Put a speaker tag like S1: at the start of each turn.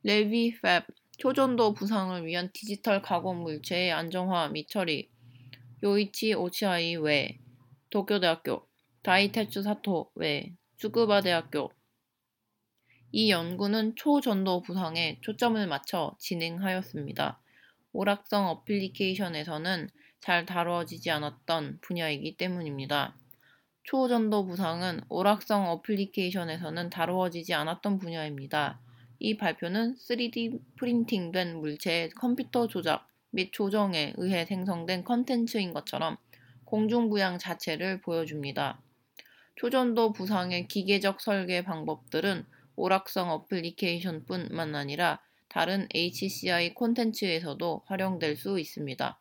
S1: 레비 팹, 초전도 부상을 위한 디지털 가공 물체의 안정화 및 처리. 요이치 오치아이 외, 도쿄대학교, 다이테츠 사토 외, 츠쿠바 대학교. 이 연구는 초전도 부상에 초점을 맞춰 진행하였습니다. 오락성 어플리케이션에서는 잘 다루어지지 않았던 분야이기 때문입니다. 초전도 부상은 오락성 어플리케이션에서는 다루어지지 않았던 분야입니다. 이 발표는 3D 프린팅된 물체의 컴퓨터 조작 및 조정에 의해 생성된 컨텐츠인 것처럼 공중부양 자체를 보여줍니다. 초전도 부상의 기계적 설계 방법들은 오락성 어플리케이션뿐만 아니라 다른 HCI 콘텐츠에서도 활용될 수 있습니다.